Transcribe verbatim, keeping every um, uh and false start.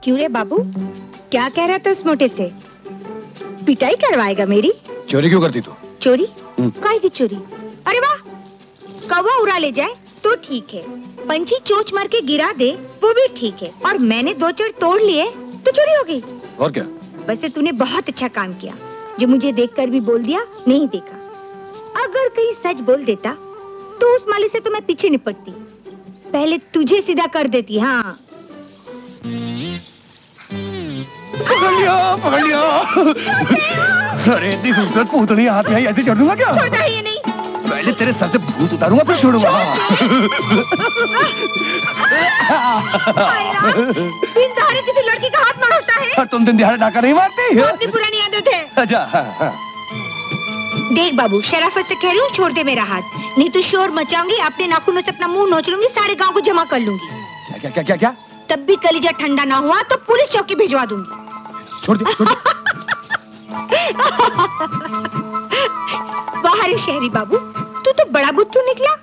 क्यों रे बाबू, क्या कह रहा था उस मोटे से? पिटाई करवाएगा मेरी? चोरी क्यों करती तू? चोरी? काय की चोरी? अरे वाह, कौवा उड़ा ले जाए तो ठीक है, पंछी चोंच मार के गिरा दे वो भी ठीक है, और मैंने दो चोर तोड़ लिए तो चोरी हो गई। और क्या? वैसे तूने बहुत अच्छा काम किया, जो मुझे देखकर भी बोल दिया नहीं देखा। अगर कहीं सच बोल देता तो उस माली से तो मैं पीछे निपटती, पहले तुझे सीधा कर देती। हाँ पकड़ लिया, पकड़ लिया। अरे इतनी खूबसूरत पूतली हाथ में आई, ऐसे छोड़ दूंगा क्या? छोड़ता ही नहीं। पहले तेरे सर से भूत उतारूंगा फिर छोड़ूंगा। दिन दहाड़े किसी लड़की का हाथ मारता है? और तुम दिन दिहाड़े डाका नहीं मारती? अपनी पुरानी आदत है। अच्छा हाँ, हाँ। देख बाबू, शराफत से कह रही हूँ, छोड़ दे मेरा हाथ, नहीं तो शोर मचाऊंगी, अपने नाखूनों से अपना मुंह नोच लूंगी, सारे गांव को जमा कर लूंगी। क्या क्या क्या क्या? तब भी कलीजा ठंडा ना हुआ तो पुलिस चौकी भिजवा दूंगी। छोड़ दे, छोड़ दे। बाहर शहरी बाबू, तू तो बड़ा बुद्धू निकला।